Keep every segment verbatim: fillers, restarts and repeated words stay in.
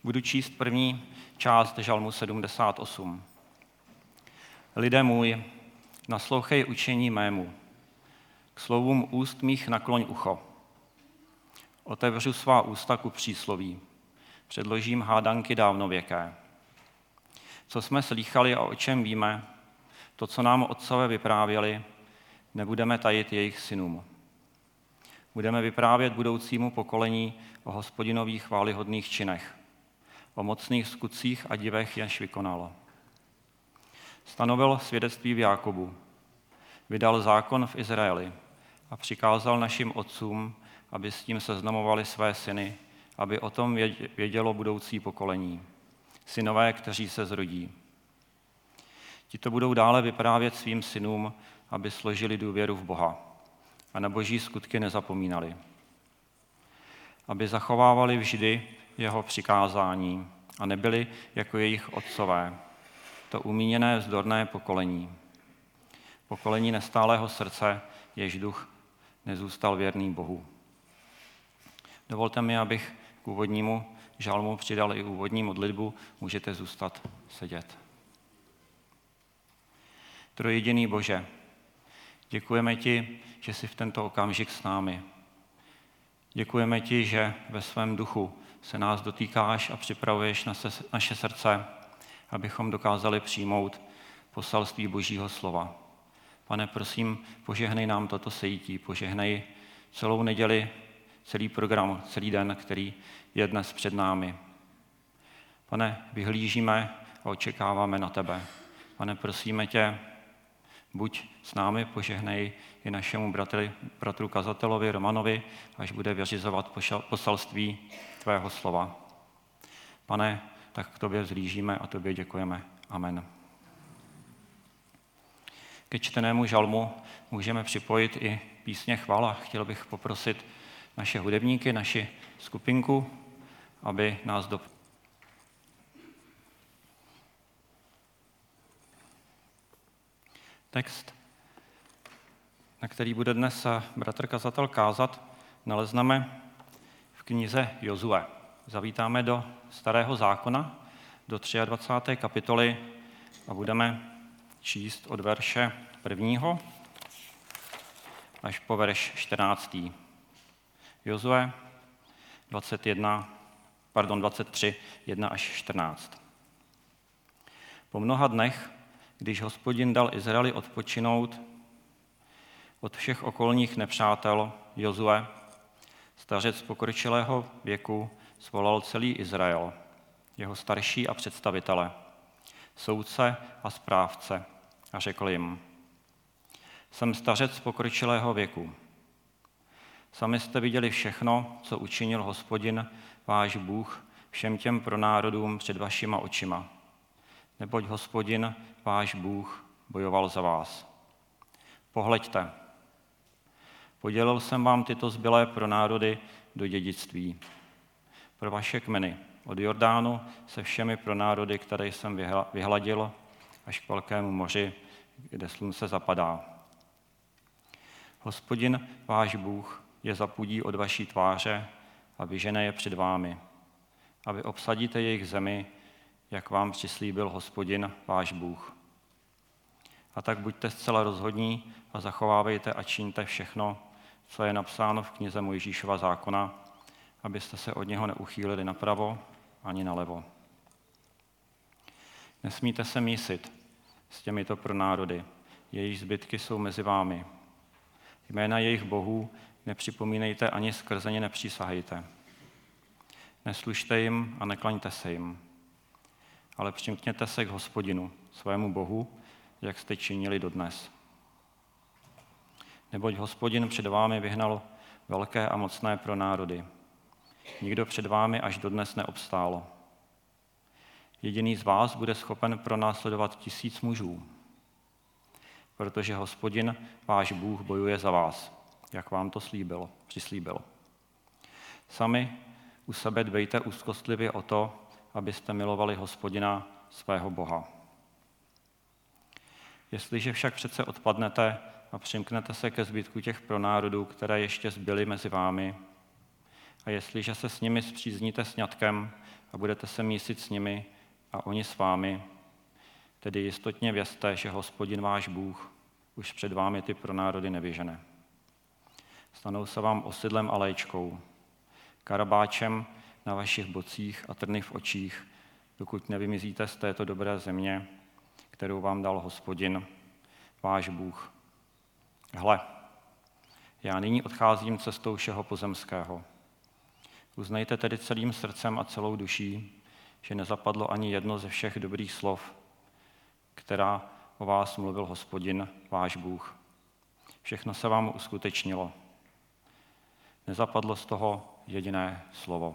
Budu číst první část žalmu sedmdesát osm. Lidé můj, naslouchej učení mému, k slovům úst mých nakloň ucho. Otevřu svá ústa ku přísloví, předložím hádanky dávnověké. Co jsme slýchali a o čem víme, to, co nám otcové vyprávěli, nebudeme tajit jejich synům. Budeme vyprávět budoucímu pokolení o Hospodinových chvályhodných činech, o mocných skutcích a divech, jenž vykonal. Stanovil svědectví v Jákobu, vydal zákon v Izraeli a přikázal našim otcům, aby s tím seznamovali své syny, aby o tom vědělo budoucí pokolení, synové, kteří se zrodí. Tito budou dále vyprávět svým synům, aby složili důvěru v Boha a na boží skutky nezapomínali. Aby zachovávali vždy jeho přikázání a nebyli jako jejich otcové, to umíněné vzdorné pokolení. Pokolení nestálého srdce, jež duch nezůstal věrný Bohu. Dovolte mi, abych k úvodnímu žalmu přidal i úvodní modlitbu. Můžete zůstat sedět. Trojjediný Bože, děkujeme ti, že jsi v tento okamžik s námi. Děkujeme ti, že ve svém duchu se nás dotýkáš a připravuješ na se, naše srdce, abychom dokázali přijmout poselství Božího slova. Pane, prosím, požehnej nám toto sejítí, požehnej celou neděli, celý program, celý den, který je dnes před námi. Pane, vyhlížíme a očekáváme na tebe. Pane, prosíme tě, buď s námi, požehnej i našemu bratri, bratru kazatelovi Romanovi, až bude vyřizovat poselství tvého slova. Pane, tak k tobě vzhlížíme a tobě děkujeme. Amen. Ke čtenému žalmu můžeme připojit i písně chvála. Chtěl bych poprosit naše hudebníky, naši skupinku, aby nás do... Text, na který bude dnes bratr kazatel kázat, nalezneme v knize Jozue. Zavítáme do Starého zákona, do dvacáté třetí kapitoly a budeme číst od verše prvního až po verš čtrnáctý. Jozue dvacet jedna, pardon, dvacet tři, jedna až čtrnáct. Po mnoha dnech, když Hospodin dal Izraeli odpočinout od všech okolních nepřátel, Jozue, stařec pokročilého věku, svolal celý Izrael, jeho starší a představitele, soudce a správce, a řekl jim: Jsem stařec pokročilého věku. Sami jste viděli všechno, co učinil Hospodin, váš Bůh, všem těm pronárodům před vašima očima. Neboť Hospodin, váš Bůh, bojoval za vás. Pohleďte, podělil jsem vám tyto zbylé pronárody do dědictví. Pro vaše kmeny od Jordánu se všemi pronárody, které jsem vyhladil, až k velkému moři, kde slunce zapadá. Hospodin, váš Bůh, je zapudí od vaší tváře a vyžene je před vámi, a vy obsadíte jejich zemi, jak vám přislíbil Hospodin, váš Bůh. A tak buďte zcela rozhodní a zachovávejte a čiňte všechno, co je napsáno v knize Mojžíšova zákona, abyste se od něho neuchýlili napravo ani nalevo. Nesmíte se mísit s těmito pronárody, jejich zbytky jsou mezi vámi. Jména jejich bohů nepřipomínejte ani skrze ně nepřísahejte. Neslužte jim a neklaňte se jim, ale přimkněte se k Hospodinu, svému Bohu, jak jste činili dodnes. Neboť Hospodin před vámi vyhnal velké a mocné pronárody. Nikdo před vámi až dodnes neobstálo. Jediný z vás bude schopen pronásledovat tisíc mužů, protože Hospodin, váš Bůh, bojuje za vás, jak vám to slíbil, přislíbil. Sami u sebe dbejte úzkostlivě o to, abyste milovali Hospodina, svého Boha. Jestliže však přece odpadnete a přimknete se ke zbytku těch pronárodů, které ještě zbyly mezi vámi, a jestliže se s nimi spřízníte sňatkem a budete se mísit s nimi a oni s vámi. Tedy jistotně vězte, že Hospodin váš Bůh už před vámi ty pro národy nevyžene. Stanou se vám osidlem a léčkou, karabáčem na vašich bocích a trny v očích, dokud nevymizíte z této dobré země, kterou vám dal Hospodin, váš Bůh. Hle, já nyní odcházím cestou všeho pozemského. Uznejte tedy celým srdcem a celou duší, že nezapadlo ani jedno ze všech dobrých slov, která o vás mluvil Hospodin, váš Bůh. Všechno se vám uskutečnilo. Nezapadlo z toho jediné slovo.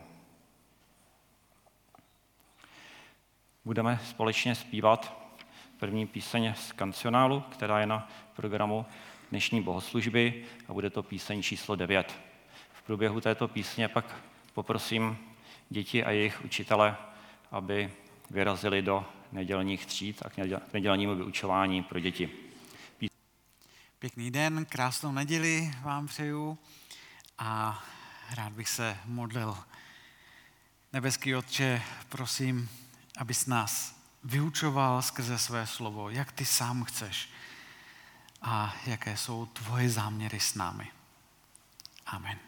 Budeme společně zpívat první píseň z kancionálu, která je na programu dnešní bohoslužby a bude to píseň číslo devět. V průběhu této písně pak poprosím děti a jejich učitele, aby vyrazili do nedělních tříd a k nedělnímu vyučování pro děti. Pěkný den, krásnou neděli vám přeju a rád bych se modlil. Nebeský Otče, prosím, abys nás vyučoval skrze své slovo, jak ty sám chceš a jaké jsou tvoje záměry s námi. Amen.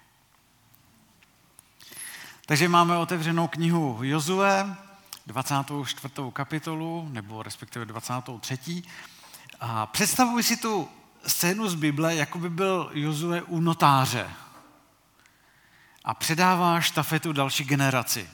Takže máme otevřenou knihu Jozue, dvacátou čtvrtou kapitolu, nebo respektive dvacátou třetí. A představuji si tu scénu z Bible, jako by byl Jozue u notáře a předává štafetu další generaci.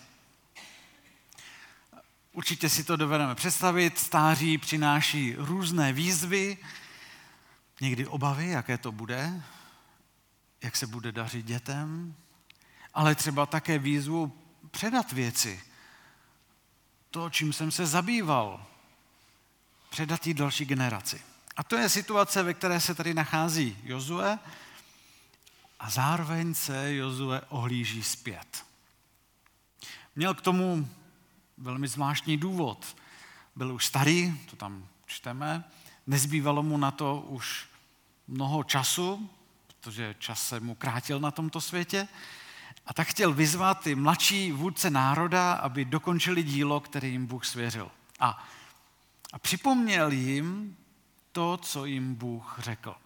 Určitě si to dovedeme představit, stáří přináší různé výzvy, někdy obavy, jaké to bude, jak se bude dařit dětem, ale třeba také výzvu předat věci, to, čím jsem se zabýval, předat jí další generaci. A to je situace, ve které se tady nachází Jozue a zároveň se Jozue ohlíží zpět. Měl k tomu velmi zvláštní důvod. Byl už starý, to tam čteme, nezbývalo mu na to už mnoho času, protože čas se mu krátil na tomto světě, a tak chtěl vyzvat ty mladší vůdce národa, aby dokončili dílo, které jim Bůh svěřil. A, a připomněl jim to, co jim Bůh řekl.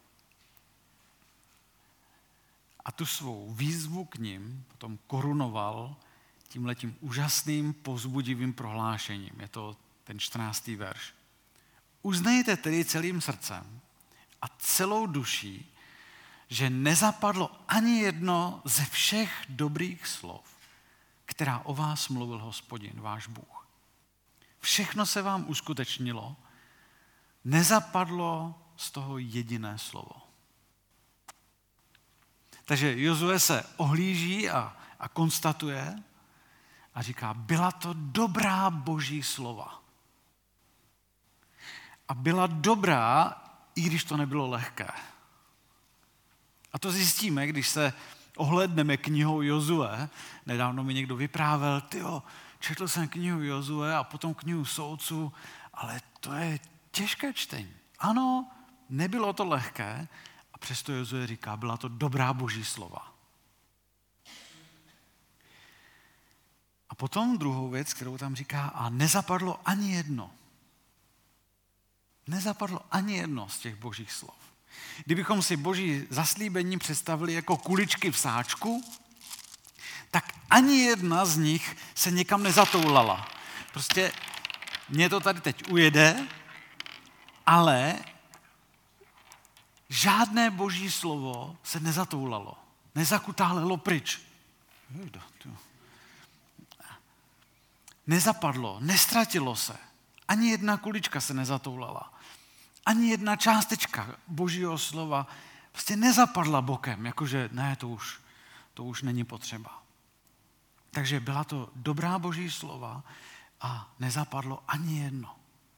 A tu svou výzvu k nim potom korunoval tímhletím úžasným povzbudivým prohlášením. Je to ten čtrnáctý verš. Uznejte tedy celým srdcem a celou duší, že nezapadlo ani jedno ze všech dobrých slov, která o vás mluvil Hospodin, váš Bůh. Všechno se vám uskutečnilo, nezapadlo z toho jediné slovo. Takže Jozue se ohlíží a, a konstatuje a říká, byla to dobrá boží slova. A byla dobrá, i když to nebylo lehké. A to zjistíme, když se ohlédneme knihou Jozue. Nedávno mi někdo vyprávěl, tyjo, četl jsem knihu Jozue a potom knihu Soudců, ale to je těžké čtení. Ano, nebylo to lehké, a přesto Jozue říká, byla to dobrá boží slova. A potom druhou věc, kterou tam říká, a nezapadlo ani jedno. Nezapadlo ani jedno z těch božích slov. Kdybychom si boží zaslíbení představili jako kuličky v sáčku, tak ani jedna z nich se někam nezatoulala. Prostě mě to tady teď ujede, ale žádné boží slovo se nezatoulalo. Nezakutálelo pryč. Nezapadlo, nestratilo se. Ani jedna kulička se nezatoulala. Ani jedna částečka božího slova prostě nezapadla bokem, jakože ne, to už, to už není potřeba. Takže byla to dobrá boží slova a nezapadlo ani jedno.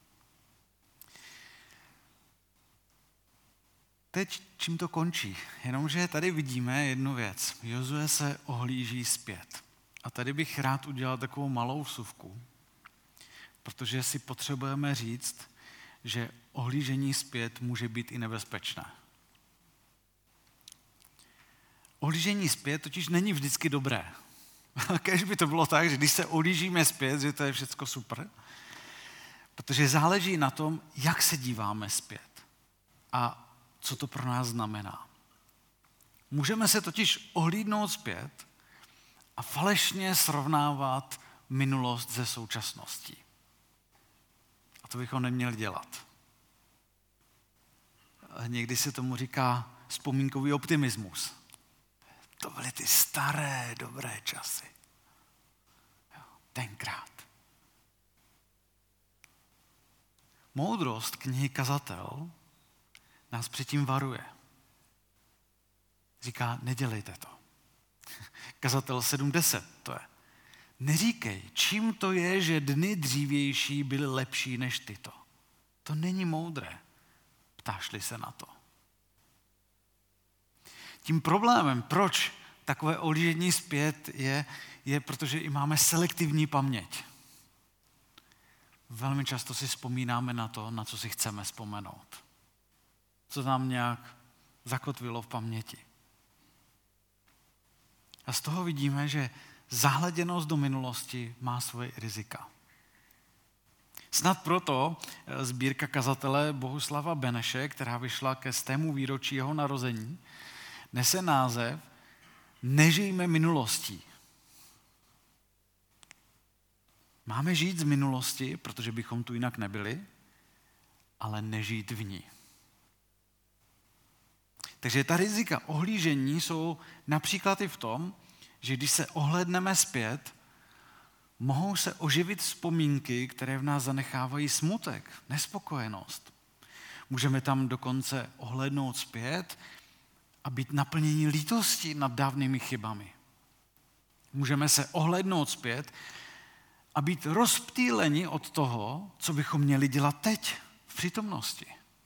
Teď čím to končí? Jenomže tady vidíme jednu věc. Jozue se ohlíží zpět. A tady bych rád udělal takovou malou vsuvku, protože si potřebujeme říct, že ohlížení zpět může být i nebezpečné. Ohlížení zpět totiž není vždycky dobré. Kéž by to bylo tak, že když se ohlížíme zpět, že to je všecko super. Protože záleží na tom, jak se díváme zpět a co to pro nás znamená. Můžeme se totiž ohlídnout zpět a falešně srovnávat minulost se současností. A to bychom neměli dělat. Někdy se tomu říká vzpomínkový optimismus. To byly ty staré, dobré časy. Tenkrát. Moudrost knihy Kazatel nás předtím varuje. Říká, nedělejte to. Kazatel sedm deset to je. Neříkej, čím to je, že dny dřívější byly lepší než tyto. To není moudré. Ptáš-li se na to. Tím problémem, proč takové ohlížení zpět je, je, protože i máme selektivní paměť. Velmi často si vzpomínáme na to, na co si chceme vzpomenout. Co nám nějak zakotvilo v paměti. A z toho vidíme, že zahleděnost do minulosti má svoje rizika. Snad proto sbírka kazatele Bohuslava Beneše, která vyšla ke stému výročí jeho narození, nese název Nežijme minulostí. Máme žít z minulosti, protože bychom tu jinak nebyli, ale nežít v ní. Takže ta rizika ohlížení jsou například i v tom, že když se ohlédneme zpět, mohou se oživit vzpomínky, které v nás zanechávají smutek, nespokojenost. Můžeme tam dokonce ohlédnout zpět a být naplněni lítostí nad dávnými chybami. Můžeme se ohlédnout zpět a být rozptýleni od toho, co bychom měli dělat teď, v přítomnosti.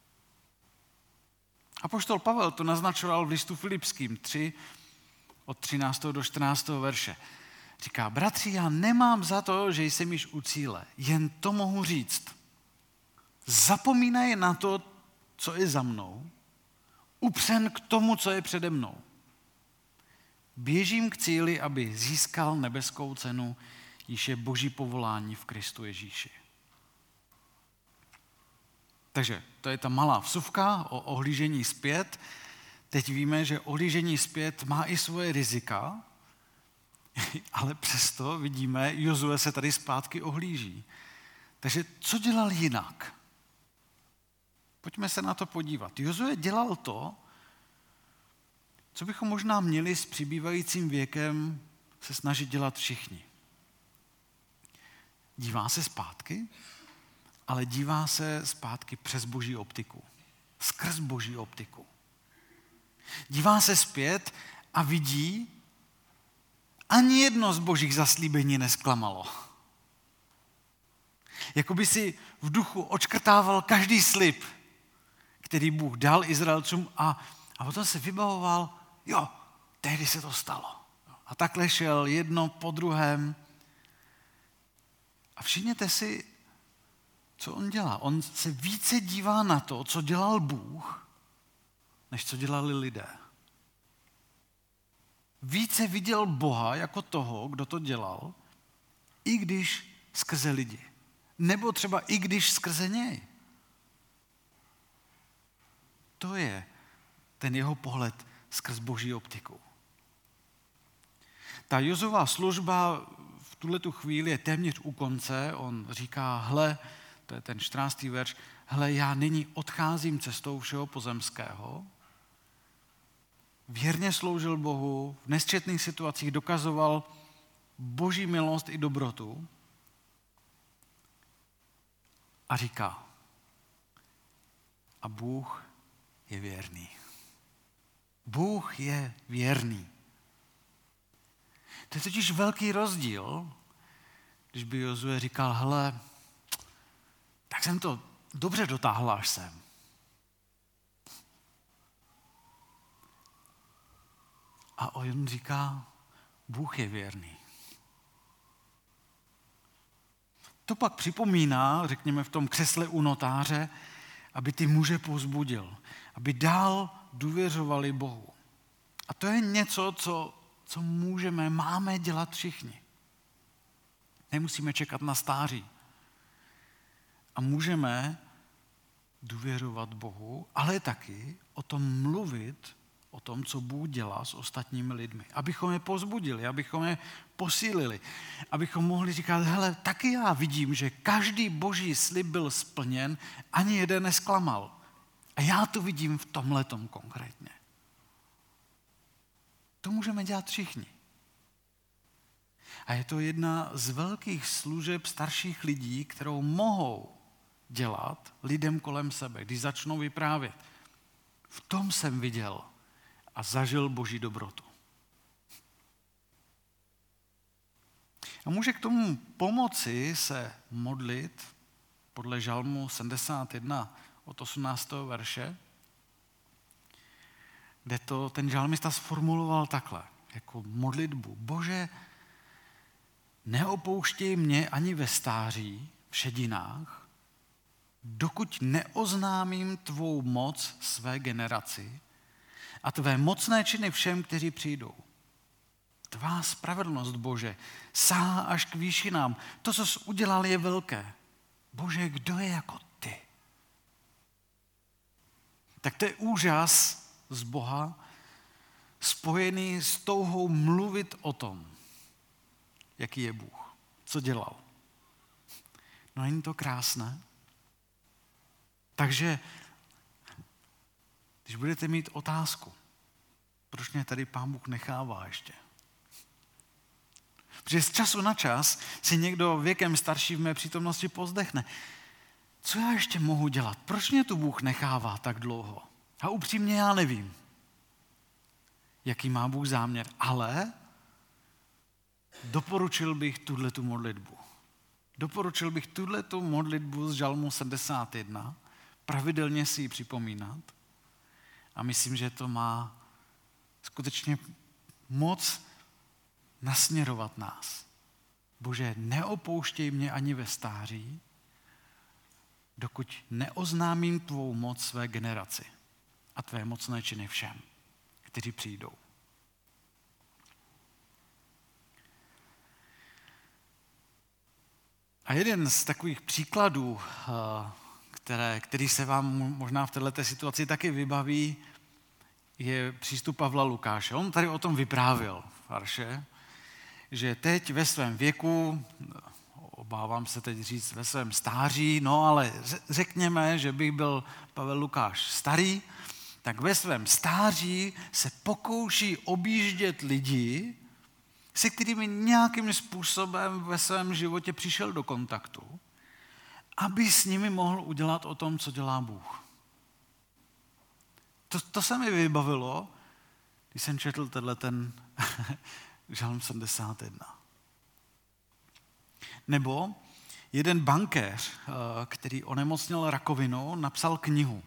Apoštol Pavel to naznačoval v listu Filipským tři, od třináctého do čtrnáctého verše. Říká, bratři, já nemám za to, že jsem již u cíle, jen to mohu říct. Zapomínej na to, co je za mnou, upřen k tomu, co je přede mnou. Běžím k cíli, aby získal nebeskou cenu, již je boží povolání v Kristu Ježíši. Takže to je ta malá vsuvka o ohlížení zpět. Teď víme, že ohlížení zpět má i svoje rizika, ale přesto vidíme, Jozue se tady zpátky ohlíží. Takže co dělal jinak? Pojďme se na to podívat. Jozue dělal to, co bychom možná měli s přibývajícím věkem se snažit dělat všichni. Dívá se zpátky, ale dívá se zpátky přes boží optiku. Skrz boží optiku. Dívá se zpět a vidí, ani jedno z božích zaslíbení nesklamalo. Jakoby si v duchu odškrtával každý slib, který Bůh dal Izraelcům a, a potom se vybavoval, jo, tehdy se to stalo. A takhle šel jedno po druhém. A všimněte si, co on dělá. On se více dívá na to, co dělal Bůh, než co dělali lidé. Více viděl Boha jako toho, kdo to dělal, i když skrze lidi. Nebo třeba i když skrze něj. To je ten jeho pohled skrz boží optiku. Ta Jozua služba v tuhletu chvíli je téměř u konce. On říká, hle, to je ten čtrnáctý verš, hle, já nyní odcházím cestou všeho pozemského. Věrně sloužil Bohu, v nesčetných situacích dokazoval boží milost i dobrotu. A říká, a Bůh je věrný. Bůh je věrný. To je totiž velký rozdíl, když by Jozue říkal, hele, tak jsem to dobře dotáhl až sem. A on říká, Bůh je věrný. To pak připomíná, řekněme v tom křesle u notáře, aby ty muže povzbudil, aby dál důvěřovali Bohu. A to je něco, co co můžeme, máme dělat všichni. Nemusíme čekat na stáří. A můžeme důvěřovat Bohu, ale taky o tom mluvit, o tom, co Bůh dělá s ostatními lidmi. Abychom je povzbudili, abychom je posílili, abychom mohli říkat, hele, taky já vidím, že každý boží slib byl splněn, ani jeden nesklamal. A já to vidím v tomhletom konkrétně. To můžeme dělat všichni. A je to jedna z velkých služeb starších lidí, kterou mohou dělat lidem kolem sebe, když začnou vyprávět. V tom jsem viděl a zažil Boží dobrotu. A může k tomu pomoci se modlit podle Žalmu sedmdesát jedna od osmnáctého verše, kde to ten žalmista sformuloval takhle, jako modlitbu. Bože, neopouštěj mě ani ve stáří, v šedinách, dokud neoznámím tvou moc své generaci a tvé mocné činy všem, kteří přijdou. Tvá spravedlnost, Bože, sahá až k výšinám. To, co jsi udělal, je velké. Bože, kdo je jako ty? Tak to je úžas z Boha, spojený s touhou mluvit o tom, jaký je Bůh, co dělal. No není to krásné? Takže, když budete mít otázku, proč mě tady Pán Bůh nechává ještě? Protože z času na čas si někdo věkem starší v mé přítomnosti pozdechne. Co já ještě mohu dělat? Proč mě tu Bůh nechává tak dlouho? A upřímně já nevím, jaký má Bůh záměr, ale doporučil bych tuhletu modlitbu. Doporučil bych tuhletu modlitbu z Žalmu sedmdesát jedna, pravidelně si ji připomínat a myslím, že to má skutečně moc nasměrovat nás. Bože, neopouštěj mě ani ve stáří, dokud neoznámím tvou moc své generaci a tvé mocné činy všem, kteří přijdou. A jeden z takových příkladů, které, který se vám možná v této situaci taky vybaví, je přístup Pavla Lukáše. On tady o tom vyprávěl v Arše, že teď ve svém věku, obávám se teď říct ve svém stáří, no ale řekněme, že bych byl Pavel Lukáš starý, tak ve svém stáří se pokouší objíždět lidi, se kterými nějakým způsobem ve svém životě přišel do kontaktu, aby s nimi mohl udělat o tom, co dělá Bůh. To, to se mi vybavilo, když jsem četl tenhle ten Žalm sedmdesát jedna. Nebo jeden bankéř, který onemocněl rakovinou, napsal knihu.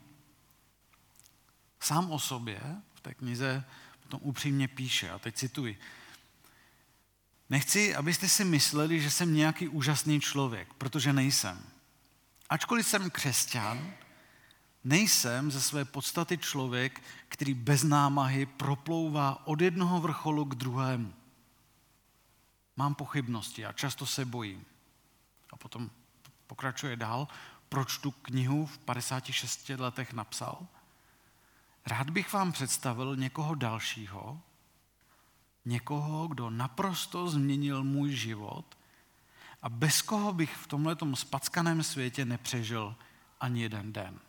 Sám o sobě v té knize potom upřímně píše, a teď cituji. Nechci, abyste si mysleli, že jsem nějaký úžasný člověk, protože nejsem. Ačkoliv jsem křesťan, nejsem ze své podstaty člověk, který bez námahy proplouvá od jednoho vrcholu k druhému. Mám pochybnosti a často se bojím. A potom pokračuje dál, proč tu knihu v padesáti šesti letech napsal. Rád bych vám představil někoho dalšího, někoho, kdo naprosto změnil můj život a bez koho bych v tomhletom spackaném světě nepřežil ani jeden den.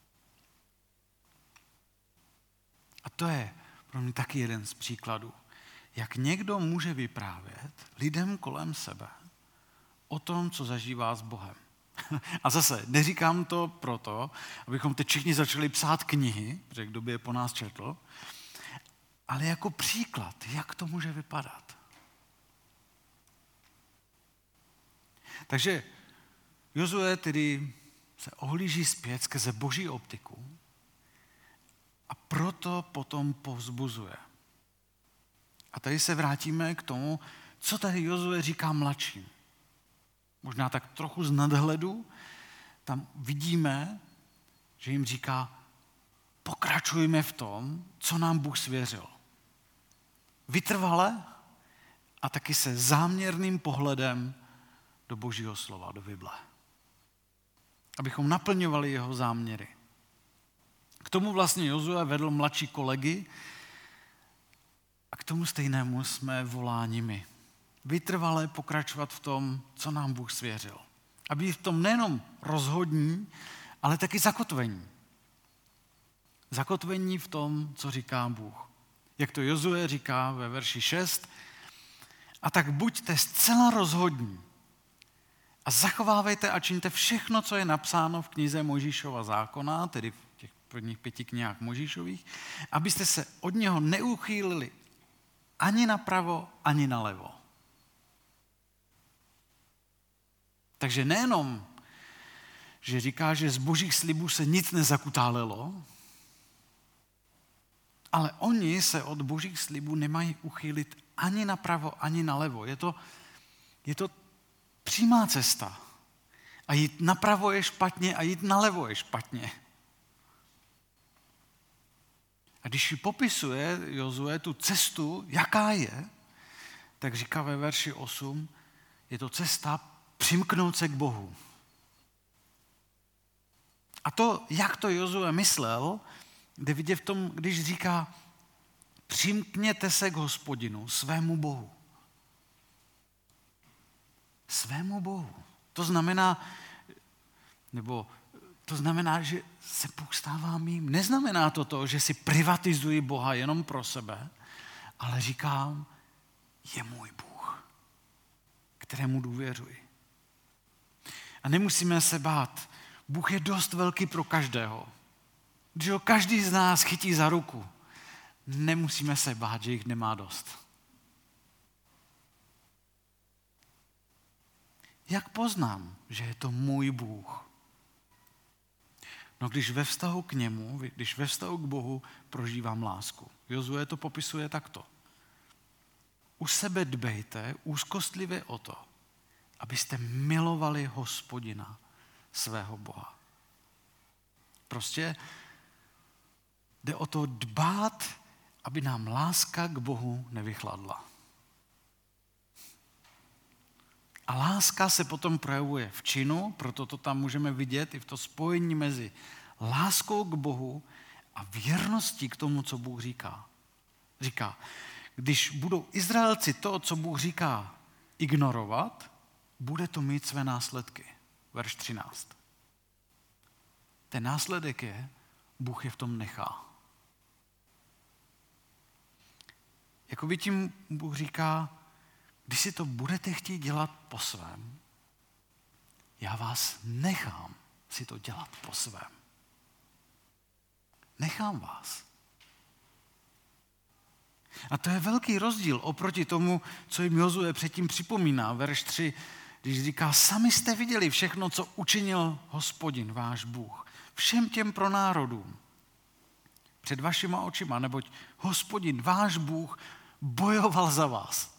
A to je pro mě taky jeden z příkladů, jak někdo může vyprávět lidem kolem sebe o tom, co zažívá s Bohem. A zase, neříkám to proto, abychom teď všichni začali psát knihy, protože kdo by je po nás četl, ale jako příklad, jak to může vypadat. Takže Jozue tedy se ohlíží zpět skrze boží optiku a proto potom povzbuzuje. A tady se vrátíme k tomu, co tady Jozue říká mladším. Možná tak trochu z nadhledu, tam vidíme, že jim říká, pokračujme v tom, co nám Bůh svěřil. vytrvale a taky se záměrným pohledem do Božího slova, do Bible. Abychom naplňovali jeho záměry. K tomu vlastně Jozue vedl mladší kolegy a k tomu stejnému jsme voláni my. Vytrvale pokračovat v tom, co nám Bůh svěřil. A být v tom nejenom rozhodní, ale taky zakotvení. Zakotvení v tom, co říká Bůh. Jak to Jozue říká ve verši šest. A tak buďte zcela rozhodní a zachovávejte a čiňte všechno, co je napsáno v knize Mojžíšova zákona, tedy v těch prvních pěti knihách Mojžíšových, abyste se od něho neuchýlili ani napravo, ani nalevo. Takže nejenom, že říká, že z božích slibů se nic nezakutálelo, ale oni se od božích slibů nemají uchýlit ani napravo, ani nalevo. Je to, je to přímá cesta. A jít napravo je špatně a jít nalevo je špatně. A když ji popisuje Jozue tu cestu, jaká je, tak říká ve verši osm, je to cesta přimknout se k Bohu. A to, jak to Jozue myslel, jde vidět v tom, když říká, přimkněte se k Hospodinu, svému Bohu. Svému Bohu. To znamená, nebo to znamená, že se Bůh stává mým. Neznamená to to, že si privatizuji Boha jenom pro sebe, ale říkám, je můj Bůh, kterému důvěřuji. A nemusíme se bát. Bůh je dost velký pro každého. Když ho každý z nás chytí za ruku, nemusíme se bát, že jich nemá dost. Jak poznám, že je to můj Bůh? No když ve vztahu k němu, když ve vztahu k Bohu prožívám lásku. Jozue to popisuje takto. U sebe dbejte úzkostlivě o to, abyste milovali Hospodina, svého Boha. Prostě jde o to dbát, aby nám láska k Bohu nevychladla. A láska se potom projevuje v činu, proto to tam můžeme vidět i v to spojení mezi láskou k Bohu a věrností k tomu, co Bůh říká. Říká, když budou Izraelci to, co Bůh říká, ignorovat, bude to mít své následky. Verš třináct. Ten následek je, Bůh je v tom nechá. Jakoby tím Bůh říká, když si to budete chtít dělat po svém, já vás nechám si to dělat po svém. Nechám vás. A to je velký rozdíl oproti tomu, co jim Jozue předtím připomíná. Verš tři, když říká, sami jste viděli všechno, co učinil Hospodin, váš Bůh, všem těm pronárodům. Před vašima očima, neboť Hospodin, váš Bůh, bojoval za vás.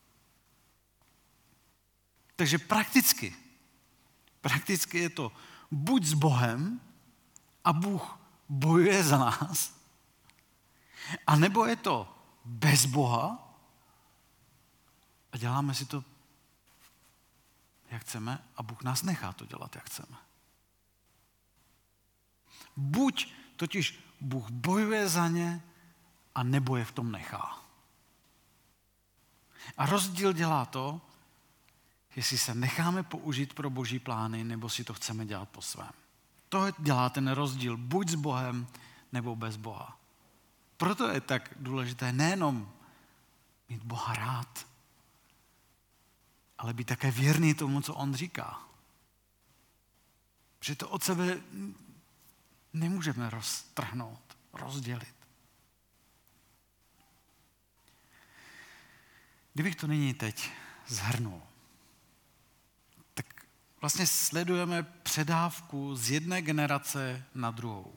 Takže prakticky, prakticky je to buď s Bohem a Bůh bojuje za nás, a nebo je to bez Boha a děláme si to, jak chceme, a Bůh nás nechá to dělat, jak chceme. Buď totiž Bůh bojuje za ně, a nebo je v tom nechá. A rozdíl dělá to, jestli se necháme použít pro boží plány, nebo si to chceme dělat po svém. To dělá ten rozdíl buď s Bohem, nebo bez Boha. Proto je tak důležité nejenom mít Boha rád, ale být také věrný tomu, co on říká. Protože to od sebe nemůžeme roztrhnout, rozdělit. Kdybych to nyní teď zhrnul, tak vlastně sledujeme předávku z jedné generace na druhou.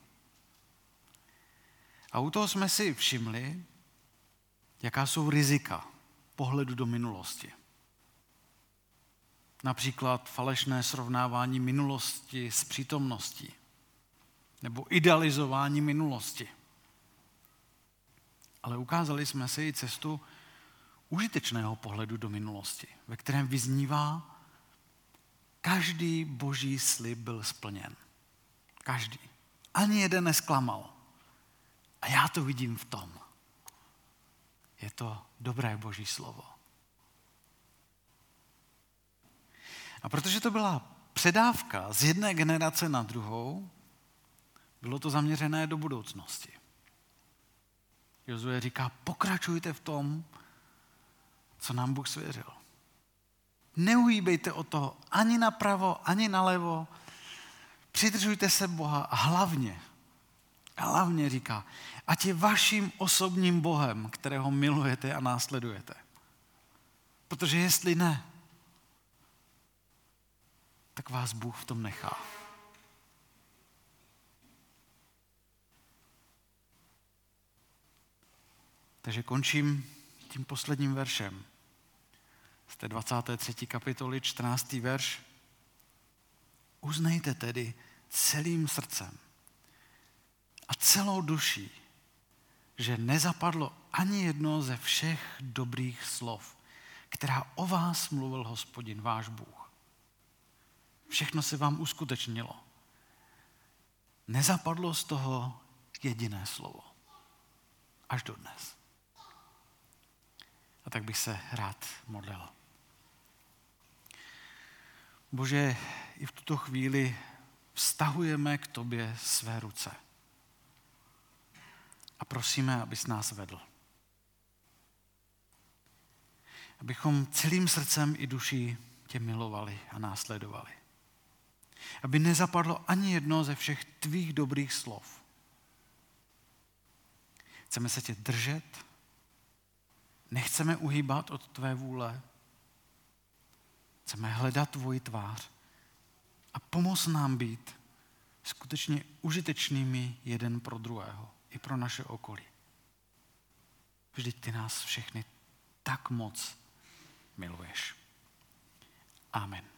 A u toho jsme si všimli, jaká jsou rizika pohledu do minulosti. Například falešné srovnávání minulosti s přítomností nebo idealizování minulosti. ale ukázali jsme si i cestu užitečného pohledu do minulosti, ve kterém vyznívá, každý boží slib byl splněn. Každý. Ani jeden nesklamal. A já to vidím v tom. Je to dobré boží slovo. A protože to byla předávka z jedné generace na druhou, bylo to zaměřené do budoucnosti. Jozue říká, pokračujte v tom, co nám Bůh svěřil. Neuhýbejte od toho ani napravo, ani nalevo. Přidržujte se Boha a hlavně, hlavně říká, ať je vaším osobním Bohem, kterého milujete a následujete. Protože jestli ne, tak vás Bůh v tom nechá. Takže končím tím posledním veršem. Z té dvacáté třetí kapitoly, čtrnáctý verš. Uznejte tedy celým srdcem a celou duší, že nezapadlo ani jedno ze všech dobrých slov, která o vás mluvil Hospodin, váš Bůh. Všechno se vám uskutečnilo. Nezapadlo z toho jediné slovo. Až dodnes. A tak bych se rád modlil. Bože, i v tuto chvíli vztahujeme k tobě své ruce. A prosíme, abys nás vedl. Abychom celým srdcem i duší tě milovali a následovali. Aby nezapadlo ani jedno ze všech tvých dobrých slov. Chceme se tě držet, nechceme uhýbat od tvé vůle, chceme hledat tvoji tvář a pomoz nám být skutečně užitečnými jeden pro druhého, i pro naše okolí. Vždyť ty nás všechny tak moc miluješ. Amen.